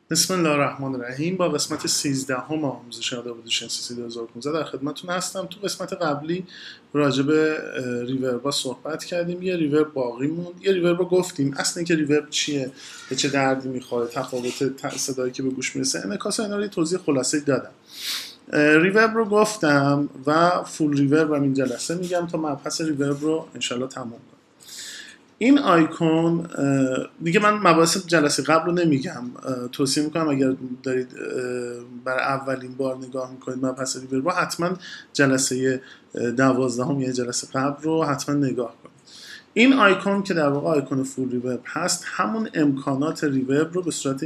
بسم الله الرحمن الرحیم. با قسمت 13 آموزش آداب شناسی 2015 در خدمتتون هستم. تو قسمت قبلی راجع به ریورب صحبت کردیم، یه ریورب باقی موند، یه ریورب رو گفتیم اصلا اینکه ریورب چیه، به چه دردی میخوره، تفاوت صدایی که به گوش میرسه، انعکاس اینا رو توضیح خلاصه دادم. ریورب رو گفتم و فول ریورب هم این جلسه میگم تا مبحث ریورب رو انشالله تمام کنم. این آیکون دیگه من مباحث جلسه قبل رو نمیگم، توصیه میکنم اگر دارید برای اولین بار نگاه میکنید مبحث ریورب رو حتما جلسه 12 یعنی جلسه قبل رو حتما نگاه کنید. این آیکون که در واقع آیکون فول ریورب هست همون امکانات ریورب رو به صورت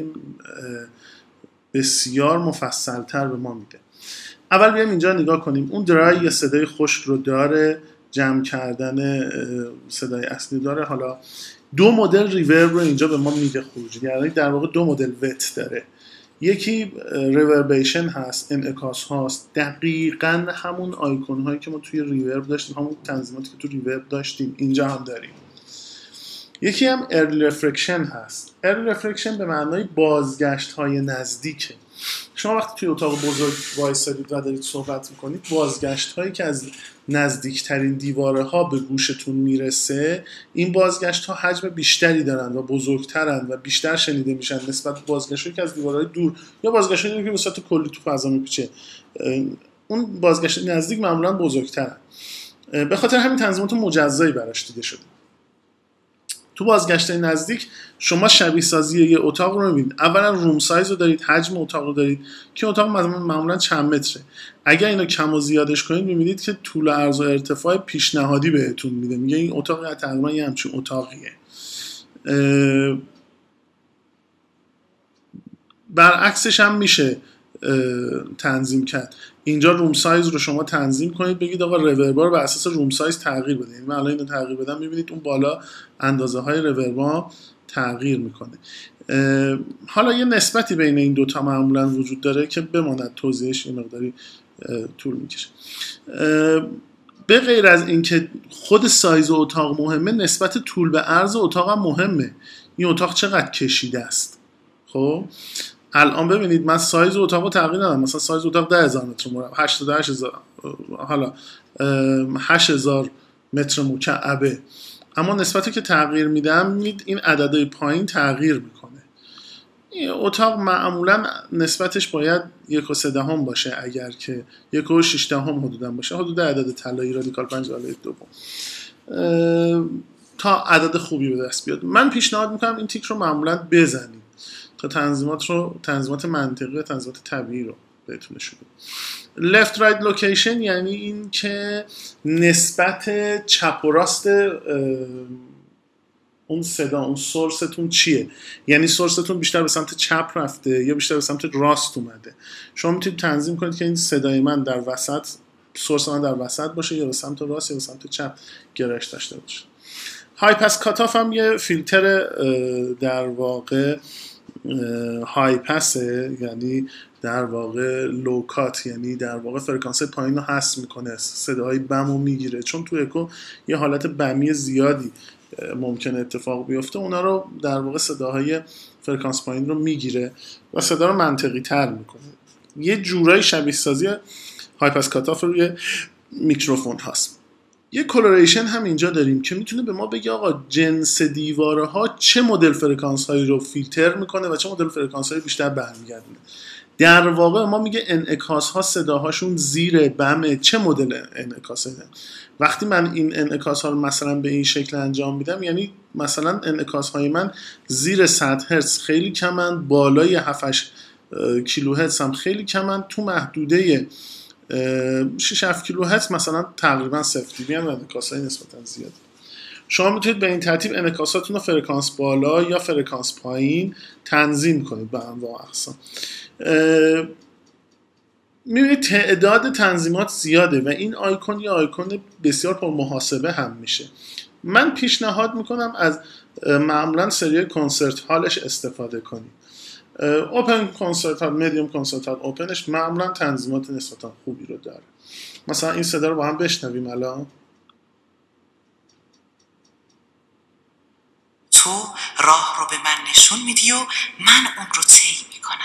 بسیار مفصل‌تر به ما میده. اول بیایم اینجا نگاه کنیم. اون درای یه صدای خشک رو داره، جمع کردن صدای اصلی داره. حالا دو مدل ریورب رو اینجا به ما میده خروجی، یعنی در واقع دو مدل وت داره. یکی ریوربیشن هست، انعکاس هاست، دقیقاً همون آیکون هایی که ما توی ریورب داشتیم، همون تنظیماتی که تو ریورب داشتیم اینجا هم داریم. یکی هم ارلی رفلکشن هست. ارلی رفلکشن به معنای بازگشت های نزدیکه. شما وقتی توی اتاق بزرگ وایسادید و دارید صحبت میکنید، بازگشت هایی که از نزدیکترین دیواره ها به گوشتون میرسه، این بازگشت ها حجم بیشتری دارن و بزرگترن و بیشتر شنیده میشن نسبت به بازگشت هایی که از دیوارهای دور یا بازگشت هایی که به صورت کلی تو فضا میپیچه. اون بازگشت نزدیک معمولا بزرگترن. به خاطر همین تنظیمات مجزایی براش دیده شده. تو بازگشت نزدیک شما شبیه سازی یه اتاق رو میبینید. اولا روم سایز رو دارید، حجم اتاق رو دارید که اتاق معمولا چند متره. اگر اینو کم و زیادش کنید میبینید که طول و عرض و ارتفاع پیشنهادی بهتون میده، میگه این اتاق تقریبا یه همچین اتاقیه. برعکسش هم میشه تنظیم کرد. اینجا روم سایز رو شما تنظیم کنید، بگید آقا ریوربا رو بر اساس روم سایز تغییر بده. یعنی من الان اینو تغییر بدم میبینید اون بالا اندازه های ریوربا تغییر میکنه. حالا یه نسبتی بین این دوتا معمولا وجود داره که بماند توضیحش این مقداری طول میکشه. به غیر از اینکه خود سایز اتاق مهمه، نسبت طول به عرض اتاق هم مهمه. این اتاق چقدر کشیده است. خب الان ببینید من سایز اتاق رو تغییر ندادم. مثلا سایز اتاق 10,000 متر مربع، 88,000، حالا 8,000 متر مکعبه، اما نسبتی که تغییر میدم این عددهای پایین تغییر میکنه. این اتاق معمولا نسبتش باید 1.3 باشه، اگر که 1.6 حدودا باشه، حدود عدد طلایی رادیکال 5/2 تا عدد خوبی به دست بیاد. من پیشنهاد میکنم این تیک رو معمولا بزنید تا تنظیمات منطقی و تنظیمات طبیعی رو بهتون نشون بده. left right location یعنی این که نسبت چپ و راست اون صدا، اون سورستون چیه، یعنی سورستون بیشتر به سمت چپ رفته یا بیشتر به سمت راست اومده. شما میتونید تنظیم کنید که این صدای من در وسط، سورس من در وسط باشه یا به سمت راست یا به سمت چپ گرایش داشته باشه. های پس کاتاف هم یه فیلتر در واقع های پسه، یعنی در واقع لوکات، یعنی در واقع فرکانس پایین رو حذف میکنه، صداهای بم رو میگیره، چون تو اکو یه حالت بمی زیادی ممکنه اتفاق بیفته، اونا رو در واقع صداهای فرکانس پایین رو میگیره و صدا رو منطقی تر میکنه. یه جورای شبیه سازی های پس کاتاف روی میکروفون هست. یه کلوریشن هم اینجا داریم که میتونه به ما بگه آقا جنس دیواره ها چه مدل فرکانس هایی رو فیلتر میکنه و چه مدل فرکانس هایی بیشتر برمیگردونه. در واقع ما میگه انعکاس ها صداهاشون زیر بمه، چه مدل انعکاس هایی. وقتی من این انعکاس ها رو مثلا به این شکل انجام میدم، یعنی مثلا انعکاس های من زیر 100 هرتز خیلی کمن، بالای 7-8 کیلوهرتز هم خیلی کمن، تو محدوده 6-7 کیلوهرتز مثلا تقریبا 0 dB هم انعکاس‌های نسبتا زیاده. شما میتونید به این ترتیب انعکاساتون رو فرکانس بالا یا فرکانس پایین تنظیم کنید به انواع اقسام. میبینید تعداد تنظیمات زیاده و این آیکون یا آیکون بسیار پر محاسبه هم میشه. من پیشنهاد میکنم از معمولا سری کنسرت هالش استفاده کنید. اوپن کنسرت هال، میدیوم کنسرت هال، اوپنش معمولا تنظیمات نسبتا خوبی رو داره. مثلا این صدا رو با هم بشنویم الان. تو راه رو به من نشون میدی و من اون رو طی میکنم.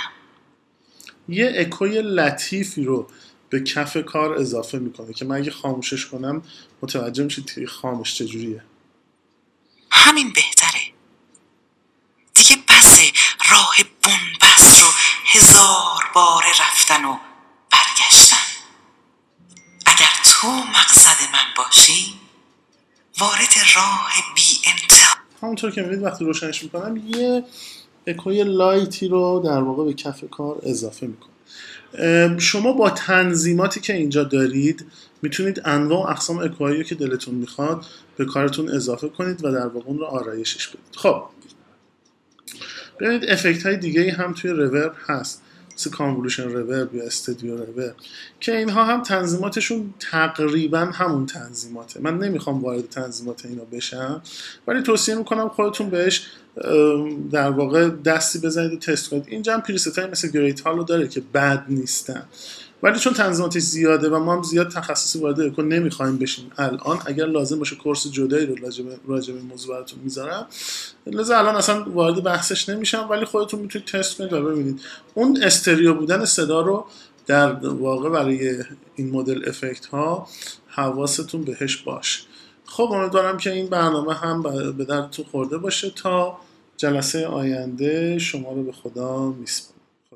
یه اکوی لطیفی رو به کف کار اضافه میکنه که من اگه خاموشش کنم متوجه میشید که خامش چجوریه. همین بهتره. دیگه بسه راه بنبست رو 1000 باره رفتن و برگشتن. اگر تو مقصد من باشی وارد راه بی انتها. همونطور که میبینید وقتی روشنش میکنم یه اکوی لایتی رو در واقع به کف کار اضافه میکنم. شما با تنظیماتی که اینجا دارید میتونید انواع و اقسام اکوهایی که دلتون میخواد به کارتون اضافه کنید و در واقع اون رو آرایشش بدید. خب ببینید افکت های دیگه هم توی ریورب هست، مثل کانولوشن ریورب یا استودیو ریورب که اینها هم تنظیماتشون تقریبا همون تنظیماته. من نمیخوام وارد تنظیمات اینا بشم ولی توصیه میکنم خودتون بهش در واقع دستی بزنید و تست کنید. اینجا هم پریست های مثل گریت هالو داره که بد نیستن ولی چون تنظیماتش زیاده و ما هم زیاد تخصصی وارد اکو نمیخوایم بشیم الان، اگر لازم باشه کورس جدایی رو راجع به موضوع براتون میذارم، لذا الان اصلا وارد بحثش نمیشم ولی خودتون میتونید تست کنید و ببینید اون استریو بودن صدا رو در واقع برای این مدل افکت ها حواستون بهش باشه. خب امیدوارم که این برنامه هم به دردتون خورده باشه. تا جلسه آینده شما رو به خدا میسپارم.